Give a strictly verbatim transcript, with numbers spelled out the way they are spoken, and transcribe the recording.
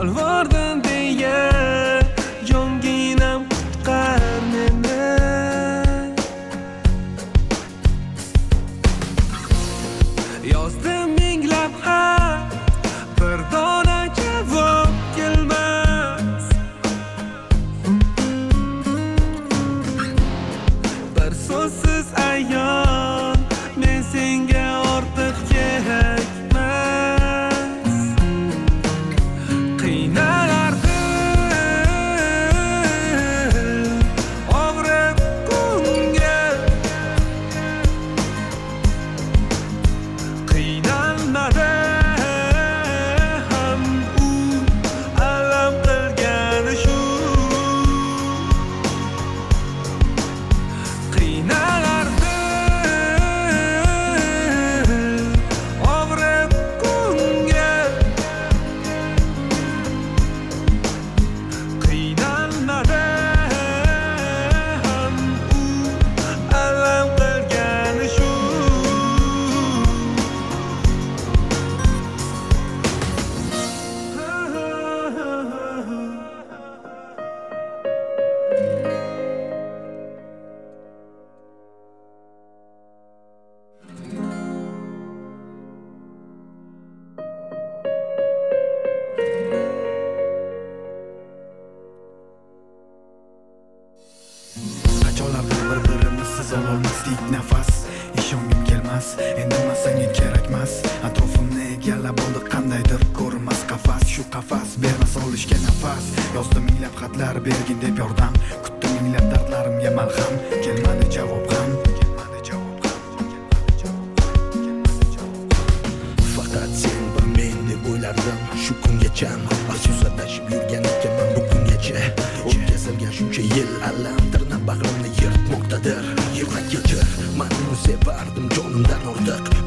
yolvordim deya jonginam qutqar meni. Yozdim minglab xat, bir dona javob kelmas. Bir so'zsiz ayon, men senga ortiq kerakmas. Qiynalardim, og'rib ko'ngil, qiynalmadi ham u, alam qilgani shu. Qiynalardim, og'rib ko'ngil, qiynalmadi ham u, alam qilgani shu. Qachonlardir bir-birimizni ololmasdik nafas. Ishongim kelmas, endi man senga kerakmas. Atrofimni egallab oldi qandaydir ko'rinmas qafas. Shu qafas bermas olishga nafas. Yozdim minglab xatlar, bergin deb yordam. Kutdim minglab dardlarimga malham. Kelmadi javob ham. Faqat sen bir men deb o'ylardim shu kungacha. Afsus adashib yurgan ekanman bugungacha. O'tkazilgan shuncha yil alam tirnab bag'rimni yirtmoqdadir. Yurak kechir, men uni sevardim jonimdan ortiq.